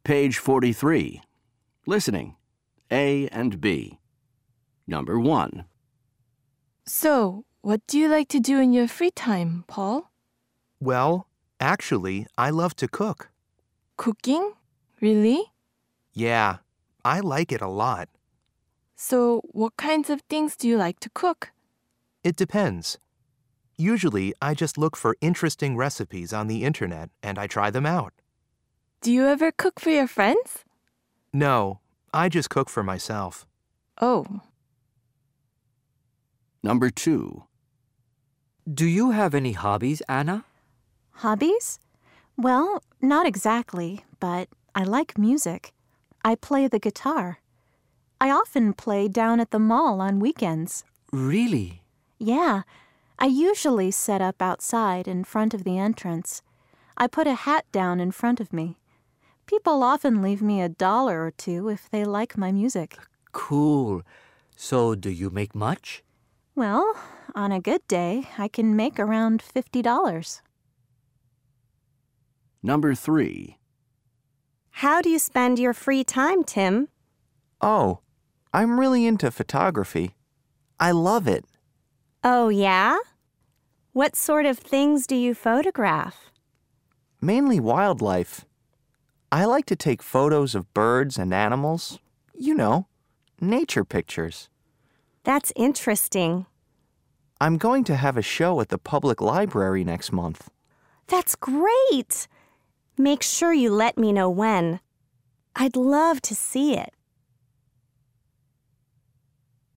Page 43. Listening. A and B. Number 1. So, what do you like to do in your free time, Paul? Well, actually, I love to cook. Cooking? Really? Yeah, I like it a lot. So, what kinds of things do you like to cook? It depends. Usually, I just look for interesting recipes on the internet and I try them out. Do you ever cook for your friends? No, I just cook for myself. Oh. Number 2. Do you have any hobbies, Anna? Hobbies? Well, not exactly, but I like music. I play the guitar. I often play down at the mall on weekends. Really? Yeah, I usually set up outside in front of the entrance. I put a hat down in front of me. People often leave me $1 or $2 if they like my music. Cool. So, do you make much? Well, on a good day, I can make around $50. Number 3. How do you spend your free time, Tim? Oh, I'm really into photography. I love it. Oh, yeah? What sort of things do you photograph? Mainly wildlife. I like to take photos of birds and animals. You know, nature pictures. That's interesting. I'm going to have a show at the public library next month. That's great! Make sure you let me know when. I'd love to see it.